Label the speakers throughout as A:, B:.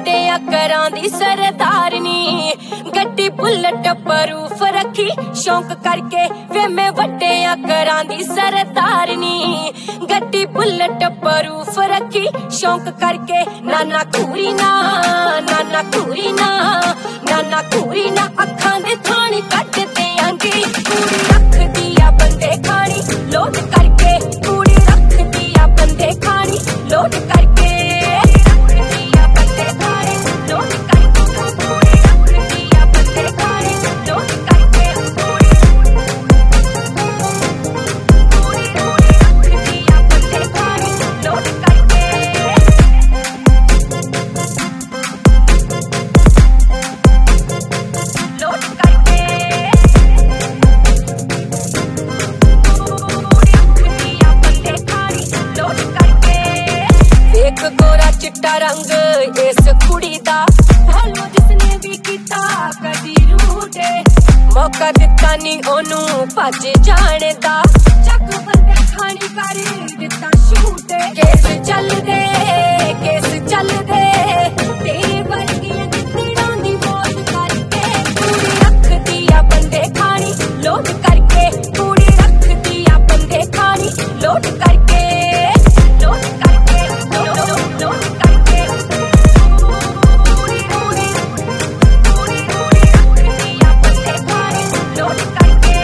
A: ਵੱਡਿਆਂ ਘਰਾਂ ਦੀ ਸਰਦਾਰਨੀ, ਗੱਡੀ ਬੁਲਟ ਪ੍ਰੂਫ ਰੱਖੀ ਸ਼ੌਂਕ ਕਰਕੇ ਵੇ ਮੈਂ ਵੱਡਿਆਂ ਘਰਾਂ ਦੀ ਸਰਦਾਰਨੀ, ਗੱਡੀ ਬੁਲਟ ਪ੍ਰੂਫ ਰੱਖੀ ਸ਼ੌਂਕ ਕਰਕੇ ਨਾਨਾ ਖੂਰੀ ਨਾ ਨਾਨਾ ਖੂਰੀ ਨਾ ਨਾਨਾ ਖੂਰੀ ਨਾ ਅੱਖਾਂ ਦੇ ਥਾਣੀ ਕੱਢ ਦਿਆਂਗੀ। ਕੁੜੀ ਰੱਖਦੀ ਆ ਬੰਦੇ ਖਾਣੀ ਲੋਟ ਕਰਕੇ, ਕੁੜੀ ਰੱਖਦੀ ਆ ਬੰਦੇ ਖਾਣੀ ਲੋਟ ਕਰਕੇ, ਰੱਖਦੀ ਆ ਬੰਦੇ ਖਾਣੀ ਲੋਟ ਕਰਕੇ, ਕੁੜੀ ਰੱਖਦੀ ਆ ਬੰਦੇ ਖਾਣੀ ਲੋਟ ਕਰਕੇ, ਕੁੜੀ ਰੱਖਦੀ ਆ ਬੰਦੇ ਖਾਣੀ ਲੋਟ ਕਰਕੇ। ਲੋਟ ਕਰਕੇ ਇੱਕ ਗੋਰਾ ਚਿੱਟਾ ਰੰਗ ਇਸ ਕੁੜੀ ਦਾ, ਫੋਲੋ ਜਿਸਨੇ ਵੀ ਕੀਤਾ ਕਦੀ ਰੂਟੇ, ਮੌਕਾ ਦਿੱਤਾ ਨੀ ਉਹਨੂੰ ਭੱਜ ਜਾਣ ਦਾ, ਚੱਕ ਬੰਦੇ ਖਾਣੀ ਕਰ ਦਿੱਤਾ ਸ਼ੂਟੇ। ਕੇਸ ਚੱਲਦੇ ਤੇਰੇ ਵਰਗੀਆਂ ਜਿੱਤੜਾਂ ਦੀ ਮੌਤ ਕਰਕੇ, ਕੁੜੀ ਰੱਖਦੀ ਆ ਬੰਦੇ ਖਾਣੀ ਲੋਟ ਕਰਕੇ, ਕੁੜੀ ਰੱਖਦੀ ਆ ਬੰਦੇ ਖਾਣੀ ਲੋਟ ਕਰਕੇ, ਲੋਟ ਕਰਕੇ ਲੋਟ ਕਰਕੇ, ਕੁੜੀ ਰੱਖਦੀ ਆ ਬੰਦੇ ਖਾਣੀ ਲੋਟ ਕਰਕੇ।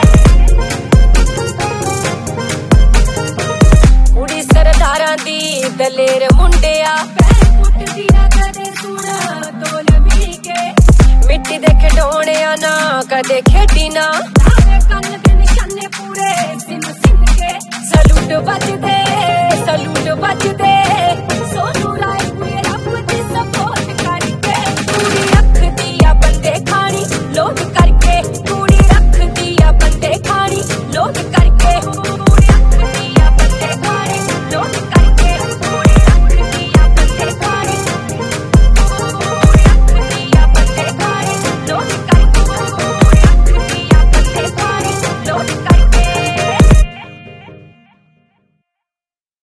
A: ਕੁੜੀ ਸਰਦਾਰਾਂ ਦੀ ਦਲੇਰ ਮੁੰਡਿਆ, ਪੈਰ ਪੁੱਟਦੀ ਆ ਕਦੇ ਸੁਣਾ ਤੋਲ ਵੀ ਕੇ, ਮਿੱਟੀ ਦੇ ਖਿਡੌਣਿਆਂ ਨਾ ਕਦੇ ਖੇਡੀ ਨਾ, ਕੰਨ ਦੇ ਨਿਸ਼ਾਨੇ ਪੂਰੇ ਸਿੰਨ ਕੇ, ਸਲੂਟ ਵੱਜਦੇ